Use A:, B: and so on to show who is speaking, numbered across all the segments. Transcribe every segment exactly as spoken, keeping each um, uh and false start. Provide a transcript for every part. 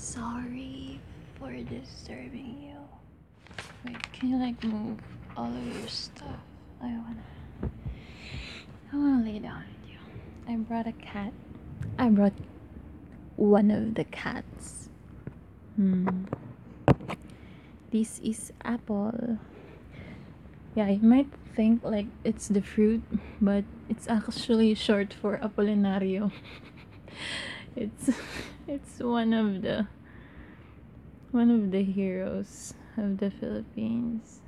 A: Sorry for disturbing you. Wait, can you like move all of your stuff? I wanna I wanna lay down with you. I brought a cat. I brought one of the cats. Hmm. This is Apple. Yeah, you might think like it's the fruit, but it's actually short for Apolinario. it's it's one of the one of the heroes of the Philippines.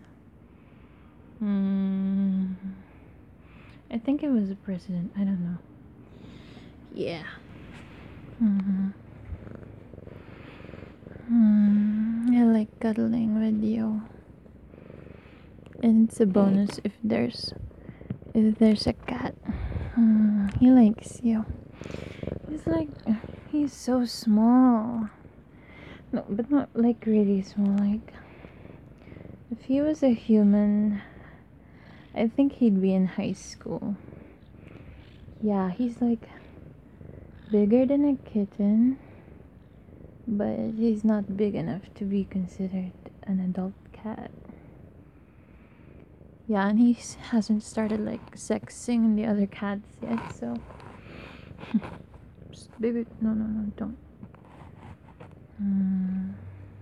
A: Hmm. I think it was a president. I don't know. Yeah. Mm-hmm. Hmm. I like cuddling with you. And it's a bonus if there's if there's a cat. Hmm. He likes you. He's like he's so small. No, but not like really small. Like if he was a human, I think he'd be in high school. Yeah, he's like bigger than a kitten, but he's not big enough to be considered an adult cat. Yeah, and he s- hasn't started like sexing the other cats yet, so. Psst, baby, no, no, no, don't. Hmm.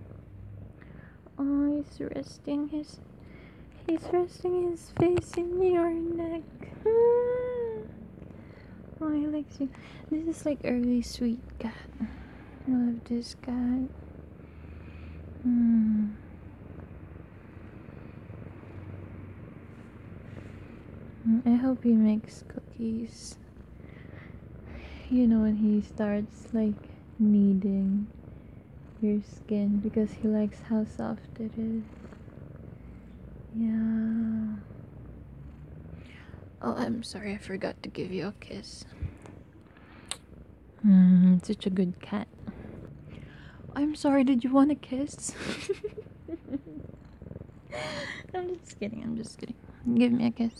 A: Oh, he's resting his. He's resting his face in your neck. Hmm. Oh, he likes you. This is like a really sweet cat. I love this cat. Hmm. I hope he makes cookies. You know, when he starts like kneading your skin because he likes how soft it is. Yeah. Oh, I'm sorry, I forgot to give you a kiss. Mm, such a good cat. I'm sorry, did you want a kiss? I'm just kidding, I'm just kidding. Give me a kiss.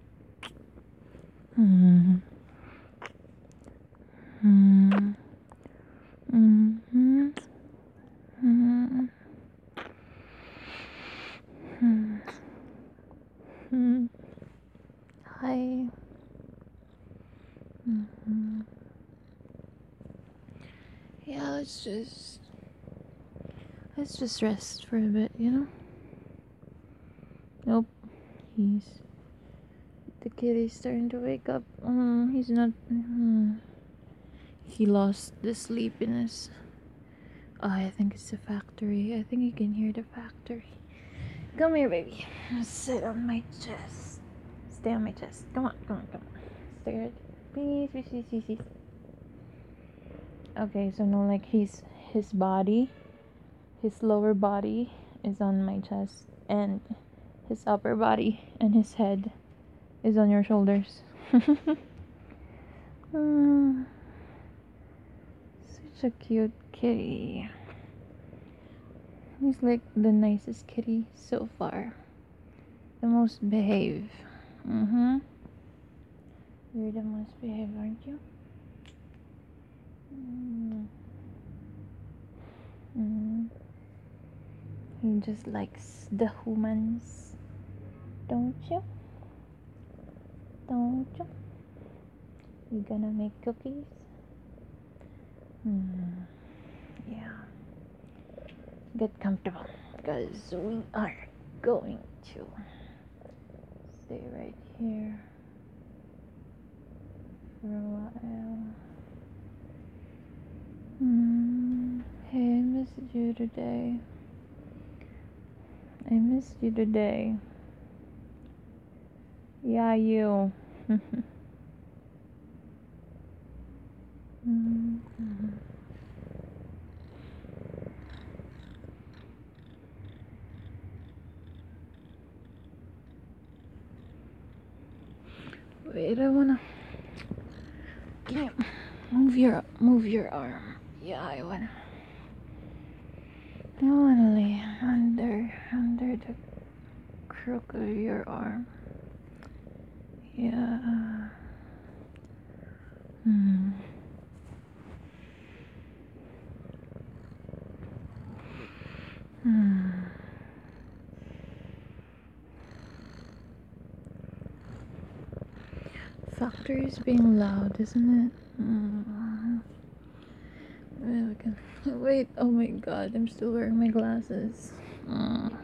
A: Mm. Mm. Mm-hmm. Mm. Mm. Mm. Hi. Mm-hmm. Yeah, let's just let's just rest for a bit, you know? Nope. He's the kitty's starting to wake up. Um, he's not. Mm, he lost the sleepiness. Oh, I think it's the factory. I think you can hear the factory. Come here, baby. Sit on my chest. Stay on my chest. Come on, come on, come on. Stay right. Please, please, please, please, please. Okay, so no, like he's his body, his lower body is on my chest, and his upper body and his head is on your shoulders. Mm, such a cute kitty. He's like the nicest kitty so far. The most behaved. Mm-hmm. You're the most behaved, aren't you? Mm. Mm. He just likes the humans. Don't you? Don't you? You gonna make cookies? Mm. Yeah. Get comfortable, because we are going to stay right here for a while. Mm. Hey, I missed you today. I missed you today. Yeah, you. Mm-hmm. Wait, I wanna. Can you move your move your arm? Yeah, I wanna. I wanna lay under under the crook of your arm. Yeah. Hmm. factory is being loud, isn't it? Mm. Well, we can- Wait, oh my god, I'm still wearing my glasses. Mm.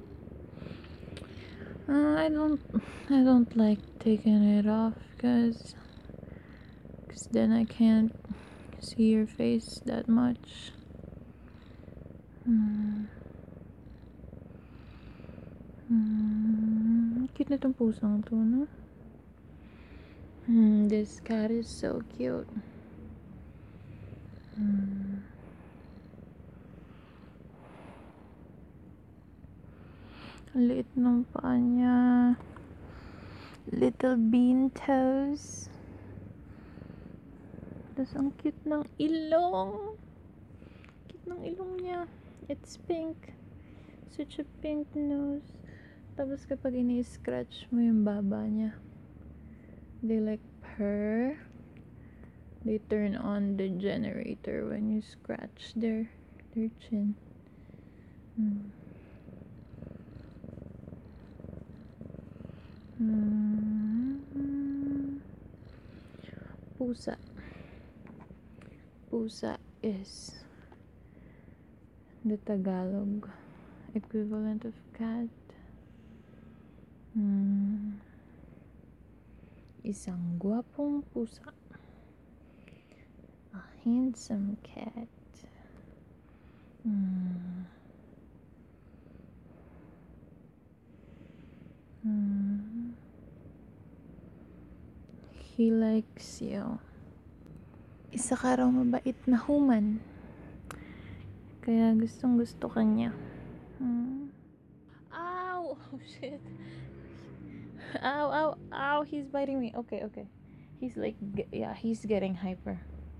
A: Uh, I don't, I don't like taking it off, cause, cause then I can't see your face that much. Hmm. Hmm. Cute na tong pusang to, no? Hmm. This cat is so cute. Hmm. Ang liit ng paa niya. Little bean toes. Tapos ang cute ng ilong. Cute ng ilong niya. It's pink. Such a pink nose. Tapos kapag ini-scratch mo yung baba niya, they like purr. They turn on the generator when you scratch their their chin. Hmm. Hmm. Pusa. Pusa is the Tagalog equivalent of cat. Hmm. Isang guwapong pusa. A handsome cat. Hmm. Hmm. He likes you. Isa ka raw mabait na human. Kaya gustong gusto ka niya. Hmm. Ow! Oh shit. Ow, ow, ow, he's biting me. Okay, okay. He's like, yeah, he's getting hyper.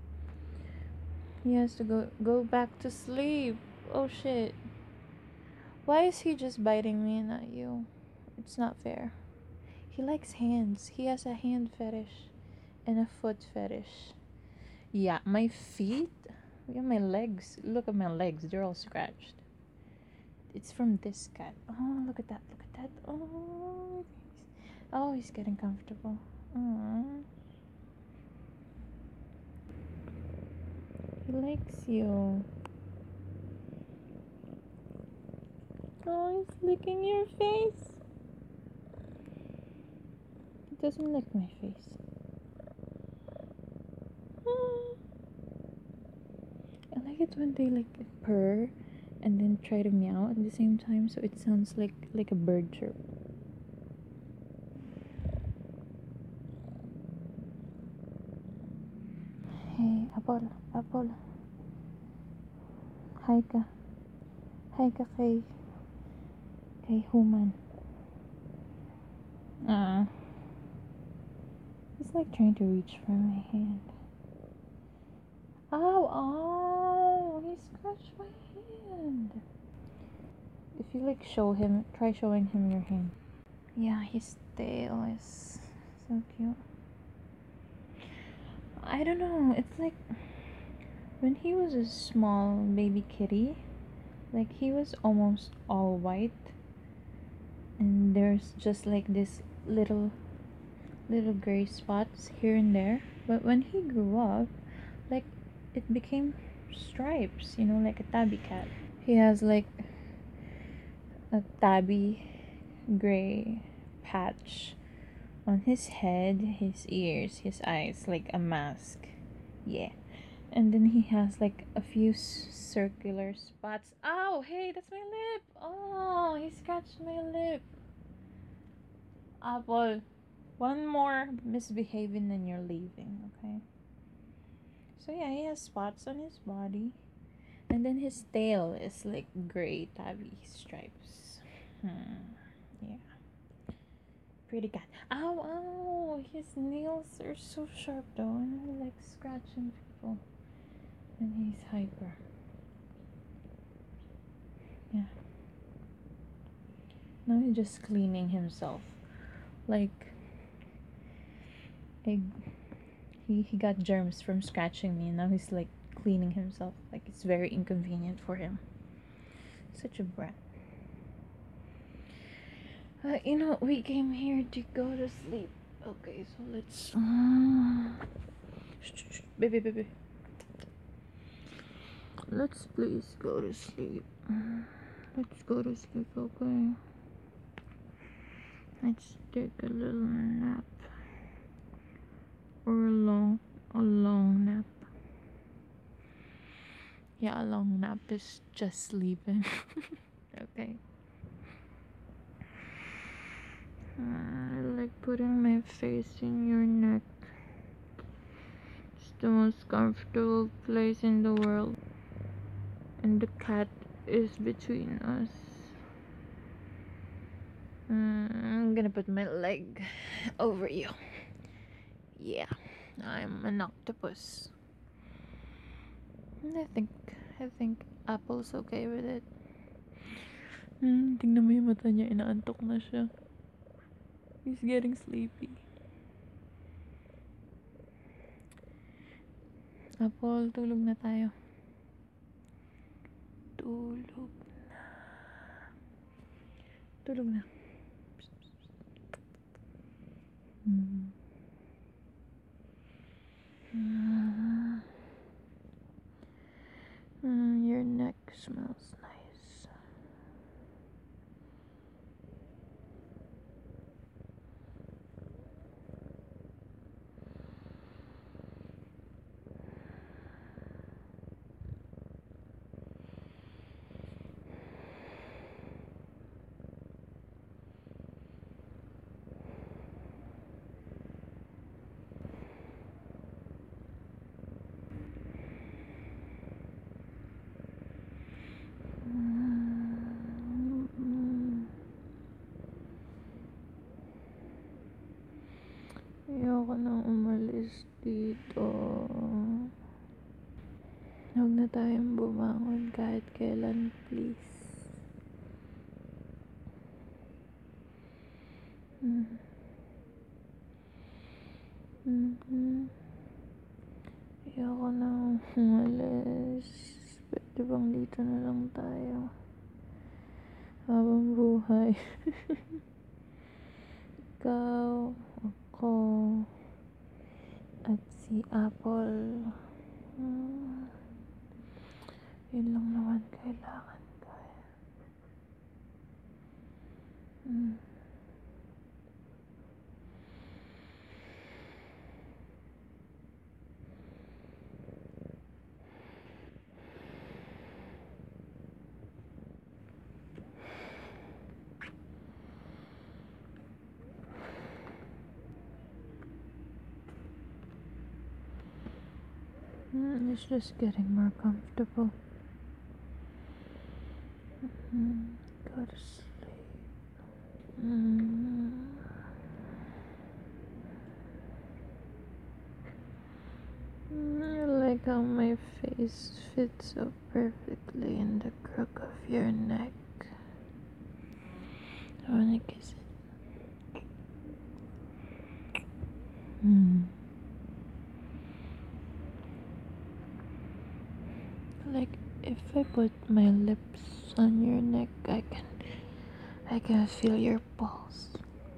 A: He has to go go back to sleep. Oh shit. Why is he just biting me and not you? It's not fair. He likes hands. He has a hand fetish and a foot fetish. Yeah, my feet, yeah, my legs. Look at my legs. They're all scratched. It's from this cat. Oh, look at that. Look at that. Oh, oh, he's getting comfortable. Aww. He likes you. Oh, he's licking your face. He doesn't lick my face. Ah. I like it when they like purr and then try to meow at the same time, so it sounds like like a bird chirp. Hey, Apple, Apple. Hi ka. Hi ka kay kay human. Ah. He's like trying to reach for my hand. Ow, ow, he scratched my hand. If you like show him, try showing him your hand. Yeah, his tail is so cute. I don't know, it's like when he was a small baby kitty, like he was almost all white, and there's just like this little little gray spots here and there. But when he grew up, like it became stripes, you know, like a tabby cat. He has like a tabby gray patch on his head, his ears, his eyes, like a mask. Yeah. And then he has like a few s- circular spots. Ow, hey, that's my lip. Oh, he scratched my lip. Apple, one more misbehaving and you're leaving, okay? So yeah, he has spots on his body. And then his tail is like gray tabby stripes. Hmm. Yeah. Pretty cat. Ow, ow! His nails are so sharp though, and he likes scratching people. And he's hyper. Yeah. Now he's just cleaning himself. Like, he, he, he got germs from scratching me, and now he's like cleaning himself. Like, it's very inconvenient for him. Such a brat. Uh, you know, we came here to go to sleep. Okay, so let's. Uh, baby, baby. Let's please go to sleep. Let's go to sleep, okay? Let's take a little nap. Or a long, a long nap. Yeah, a long nap is just sleeping. Okay. I like putting my face in your neck. It's the most comfortable place in the world. And the cat is between us. Mm, I'm gonna put my leg over you. Yeah, I'm an octopus. And I think, I think Apple's okay with it. Hmm, tingnan mo yung mata niya, inaantok na siya. He's getting sleepy. Apple, tulog na tayo. Tulog na. Tulog na. Mm. Mm. Mm, your neck smells nice. Mm. Ayoko nang umalis dito. Huwag na tayong bumangon kahit kailan, please. Mm. Mm-hmm. Ayoko nang umalis. Pwede bang dito na lang tayo? Habang buhay. Ikaw, ako, at si Apple. Hmm. Yun lang naman kailangan ko. Hmm. Mm, it's just getting more comfortable. Mm, go to sleep. Mm. Mm, I like how my face fits so perfectly in the crook of your neck. I wanna kiss it. Mm. Like if I put my lips on your neck, I can, I can feel your pulse.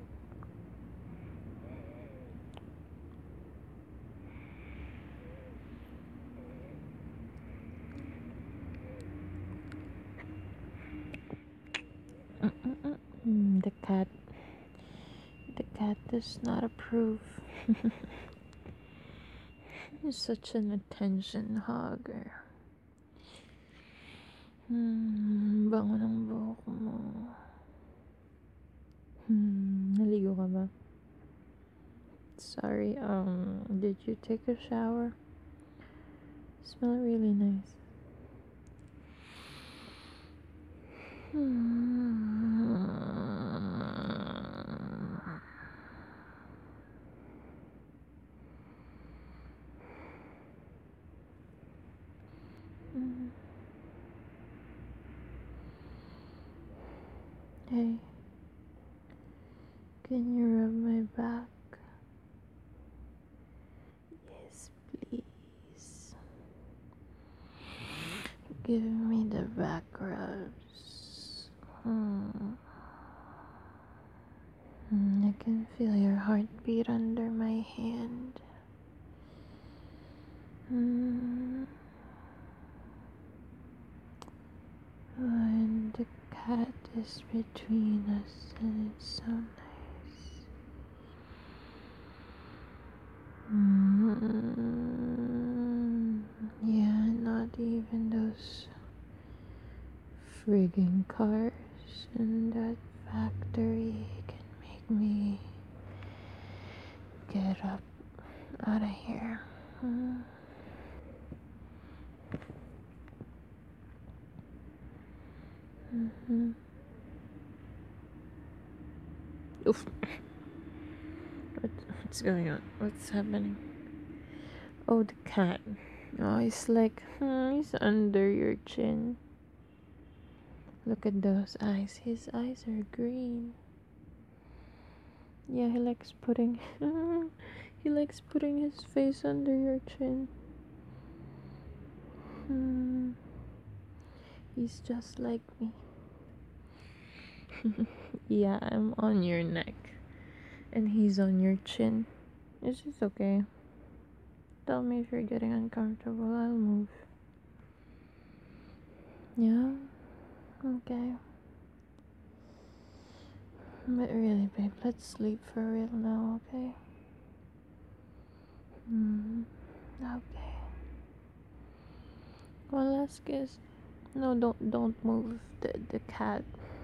A: Mm, the cat, the cat does not approve. He's such an attention hogger. Hmm, bango ng buhok mo. Hmm, naligo ka ba? Sorry, um, did you take a shower? Smell really nice. Hmm. Hey, can you rub my back? Yes, please. Give me the back rubs. Hmm. Mm, I can feel your heartbeat under my hand. Mm. And the cat is between us, and it's so nice. Mm. Yeah, not even those frigging cars in that factory can make me get up out of here. Mm. Mm-hmm. Oof. What, what's going on? What's happening? Oh, the cat. Oh, he's like, hmm, he's under your chin. Look at those eyes. His eyes are green. Yeah, he likes putting he likes putting his face under your chin. Hmm. He's just like me. Yeah, I'm on your neck. And he's on your chin. It's just okay. Tell me if you're getting uncomfortable. I'll move. Yeah? Okay. But really, babe, let's sleep for real now, okay? Mm. Okay. One last kiss. No, don't don't move the the cat.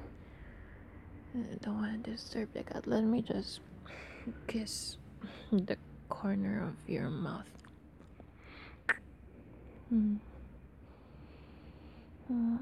A: I don't want to disturb the cat. Let me just kiss the corner of your mouth. Mm. Mm.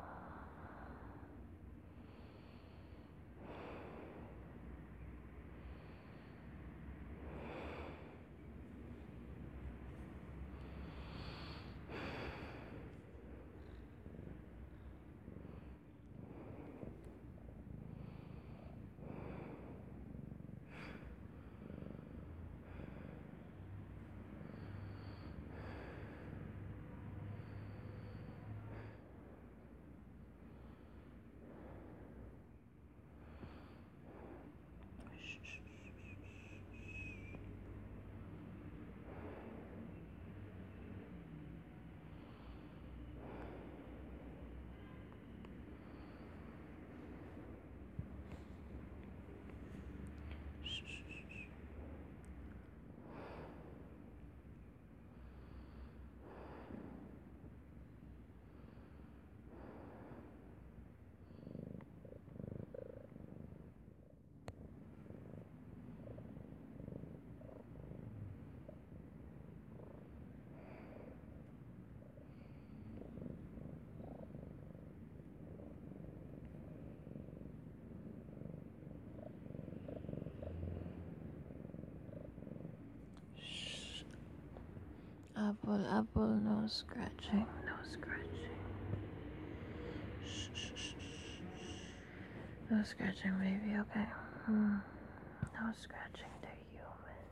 A: Apple, apple, no scratching, no scratching. Shh, shh, shh, shh. No scratching, baby, okay? Mm. No scratching, they're human.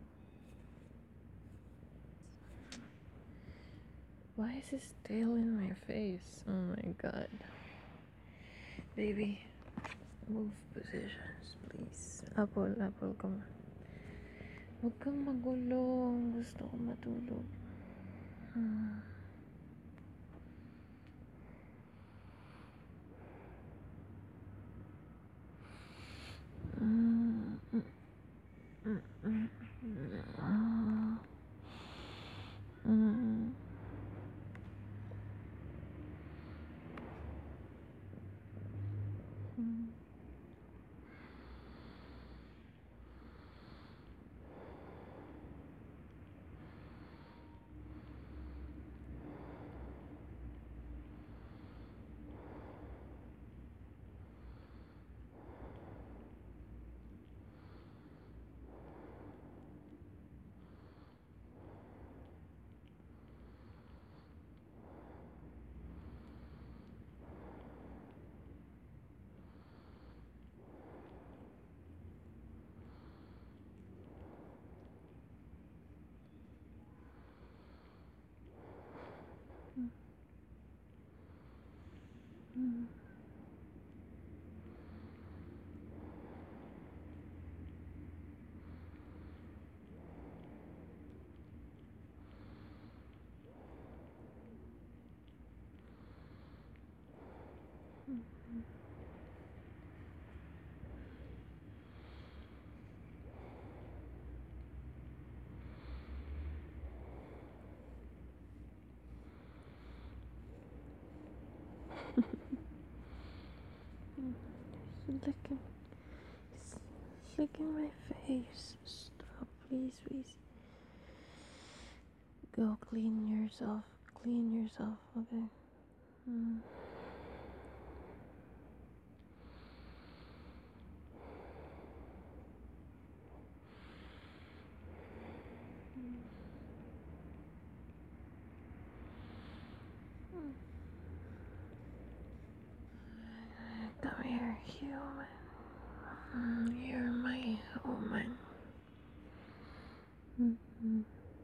A: Why is his tail in my face? Oh my god. Baby, move positions, please. Apple, apple, come on. Huwag kang magulo. Gusto ko matulog. Hmm. Mm, mm, mm, mm, mm, mm. Mm. He's licking, he's licking my face. Stop, please, please. Go clean yourself. Clean yourself, okay? Mm. Come here, human. Mm, you're my human. Mm-hmm.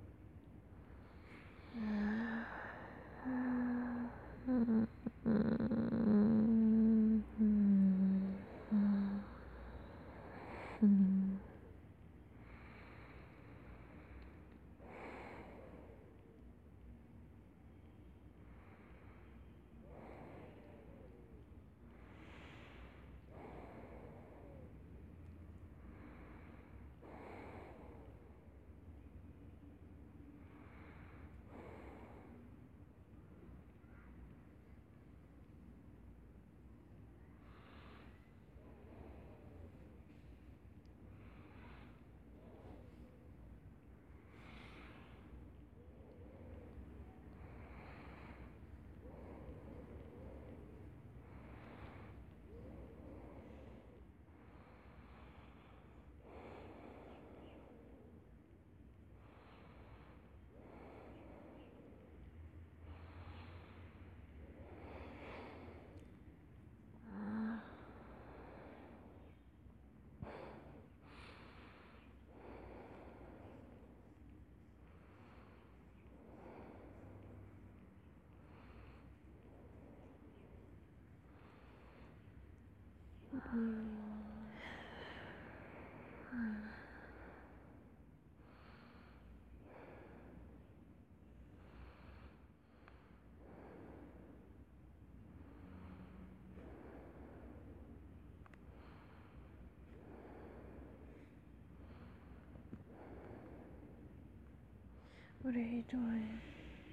A: What are you doing?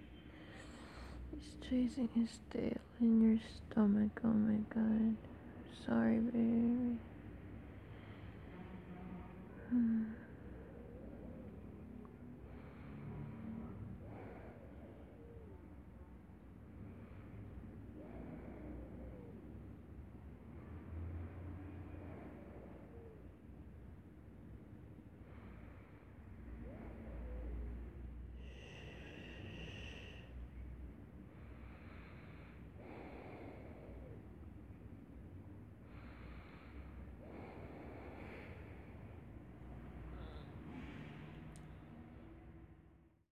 A: He's chasing his tail in your stomach. Oh my god. Sorry, baby. Hmm.